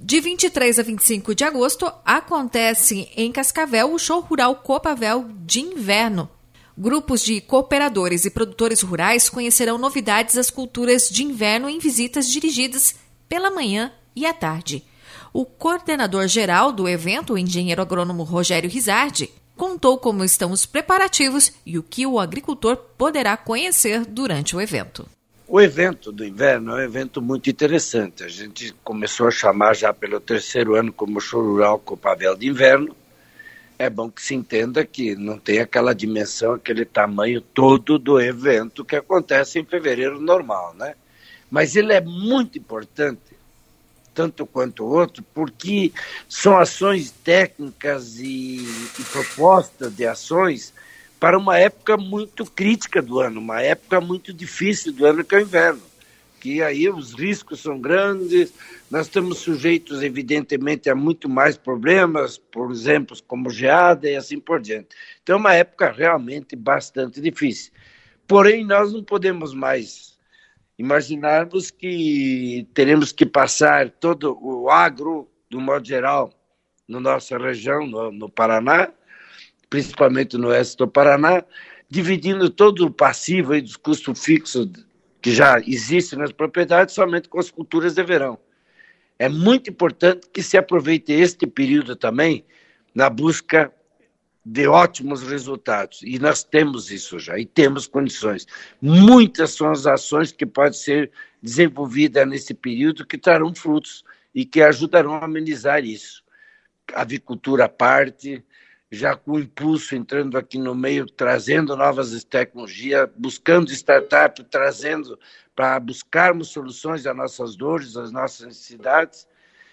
De 23 a 25 de agosto, acontece em Cascavel o Show Rural Copavel de Inverno. Grupos de cooperadores e produtores rurais conhecerão novidades das culturas de inverno em visitas dirigidas pela manhã e à tarde. O coordenador-geral do evento, o engenheiro agrônomo Rogério Rizardi, contou como estão os preparativos e o que o agricultor poderá conhecer durante o evento. O evento do inverno é um evento muito interessante. A gente começou a chamar já pelo 3º ano como Show Rural Copavel de Inverno. É bom que se entenda que não tem aquela dimensão, aquele tamanho todo do evento que acontece em fevereiro normal, né? Mas ele é muito importante, tanto quanto o outro, porque são ações técnicas e propostas de ações para uma época muito crítica do ano, uma época muito difícil do ano, que é o inverno, que aí os riscos são grandes, nós estamos sujeitos, evidentemente, a muito mais problemas, por exemplo, como geada e assim por diante. Então é uma época realmente bastante difícil. Porém, nós não podemos mais imaginarmos que teremos que passar todo o agro, do modo geral, na nossa região, no Paraná, principalmente no oeste do Paraná, dividindo todo o passivo aí dos custos fixos que já existem nas propriedades somente com as culturas de verão. É muito importante que se aproveite este período também na busca de ótimos resultados. E nós temos isso já, e temos condições. Muitas são as ações que podem ser desenvolvidas nesse período que trarão frutos e que ajudarão a amenizar isso. A avicultura à parte, já com o impulso entrando aqui no meio, trazendo novas tecnologias, buscando startup, trazendo para buscarmos soluções às nossas dores, às nossas necessidades,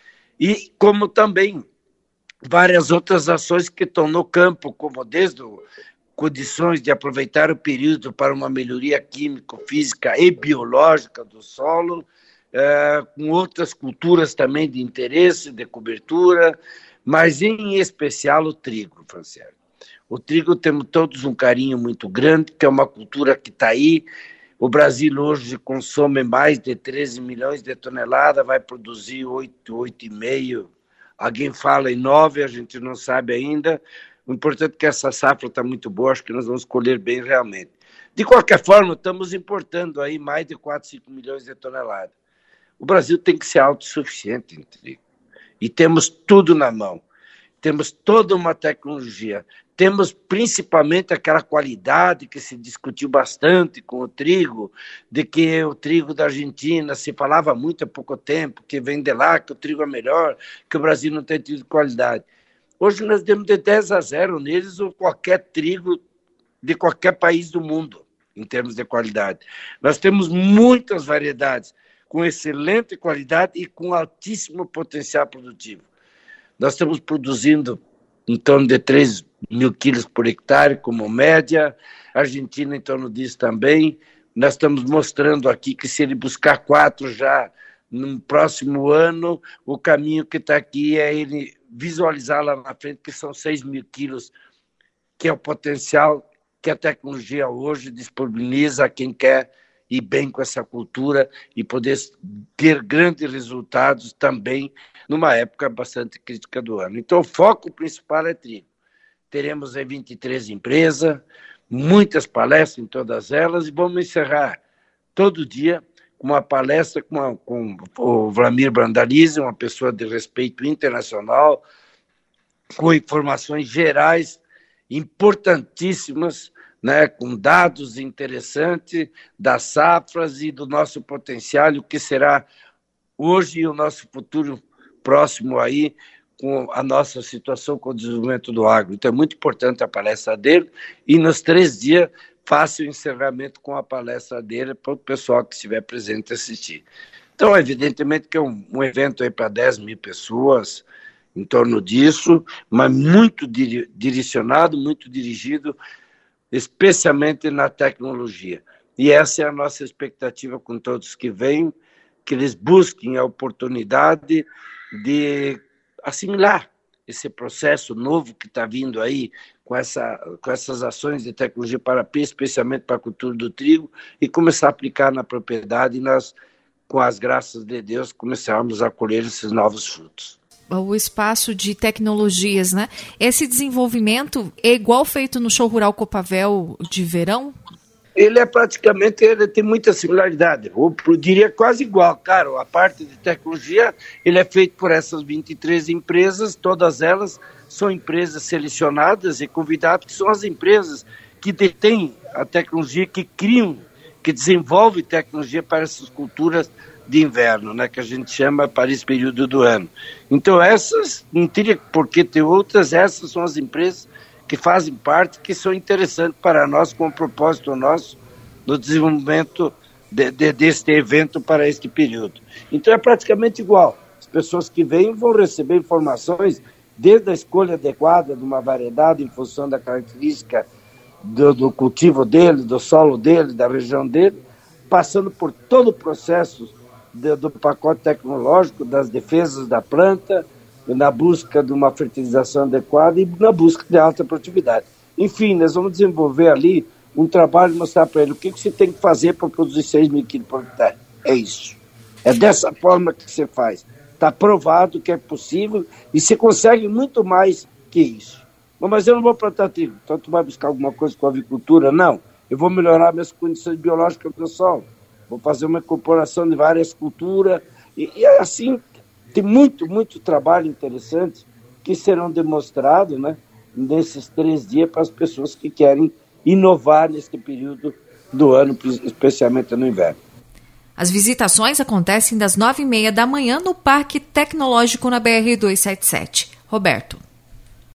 e como também várias outras ações que estão no campo, como desde condições de aproveitar o período para uma melhoria química, física e biológica do solo, com outras culturas também de interesse, de cobertura, mas em especial o trigo, Franciele. O trigo temos todos um carinho muito grande, que é uma cultura que está aí. O Brasil hoje consome mais de 13 milhões de toneladas, vai produzir 8,5. Alguém fala em 9, a gente não sabe ainda. O importante é que essa safra está muito boa, acho que nós vamos colher bem realmente. De qualquer forma, estamos importando aí mais de 4, 5 milhões de toneladas. O Brasil tem que ser autossuficiente em trigo. E temos tudo na mão. Temos toda uma tecnologia. Temos principalmente aquela qualidade que se discutiu bastante com o trigo, de que o trigo da Argentina se falava muito há pouco tempo, que vem de lá, que o trigo é melhor, que o Brasil não tem tido qualidade. Hoje nós temos de 10-0 neles ou qualquer trigo de qualquer país do mundo, em termos de qualidade. Nós temos muitas variedades com excelente qualidade e com altíssimo potencial produtivo. Nós estamos produzindo em torno de 3 mil quilos por hectare, como média, a Argentina em torno disso também. Nós estamos mostrando aqui que se ele buscar 4 já no próximo ano, o caminho que está aqui é ele visualizar lá na frente que são 6 mil quilos, que é o potencial que a tecnologia hoje disponibiliza a quem quer ir bem com essa cultura e poder ter grandes resultados também numa época bastante crítica do ano. Então, o foco principal é trigo. Teremos aí 23 empresas, muitas palestras em todas elas, e vamos encerrar todo dia com uma palestra com o Vlamir Brandalize, uma pessoa de respeito internacional, com informações gerais importantíssimas, né, com dados interessantes das safras e do nosso potencial, o que será hoje e o nosso futuro próximo aí, com a nossa situação com o desenvolvimento do agro. Então é muito importante a palestra dele, e nos 3 dias faça o encerramento com a palestra dele para o pessoal que estiver presente assistir. Então, evidentemente que é um evento aí para 10 mil pessoas, em torno disso, mas muito direcionado, muito dirigido, especialmente na tecnologia. E essa é a nossa expectativa com todos que vêm, que eles busquem a oportunidade de assimilar esse processo novo que está vindo aí com essas ações de tecnologia para especialmente para a cultura do trigo, e começar a aplicar na propriedade. E nós com as graças de Deus, começarmos a colher esses novos frutos. O espaço de tecnologias, né? Esse desenvolvimento é igual feito no Show Rural Copavel de verão? Ele tem muita similaridade, eu diria quase igual. Claro, a parte de tecnologia, ele é feito por essas 23 empresas, todas elas são empresas selecionadas e convidadas, que são as empresas que detêm a tecnologia, que criam, que desenvolvem tecnologia para essas culturas de inverno, né, que a gente chama para esse período do ano. Então essas, não teria por que ter outras, essas são as empresas que fazem parte, que são interessantes para nós, com o propósito nosso no desenvolvimento deste evento para este período. Então é praticamente igual. As pessoas que vêm vão receber informações desde a escolha adequada de uma variedade em função da característica do cultivo dele, do solo dele, da região dele, passando por todo o processo do pacote tecnológico, das defesas da planta, na busca de uma fertilização adequada e na busca de alta produtividade. Enfim, nós vamos desenvolver ali um trabalho e mostrar para ele o que você tem que fazer para produzir 6 mil quilos por hectare. É isso. É dessa forma que você faz. Está provado que é possível e se consegue muito mais que isso. Mas eu não vou plantar trigo, então tu vai buscar alguma coisa com a avicultura? Não. Eu vou melhorar minhas condições biológicas do solo. Vou fazer uma incorporação de várias culturas e assim tem muito trabalho interessante que serão demonstrados, né, nesses 3 dias para as pessoas que querem inovar neste período do ano, especialmente no inverno. As visitações acontecem das 9h30 da manhã no Parque Tecnológico na BR-277. Roberto.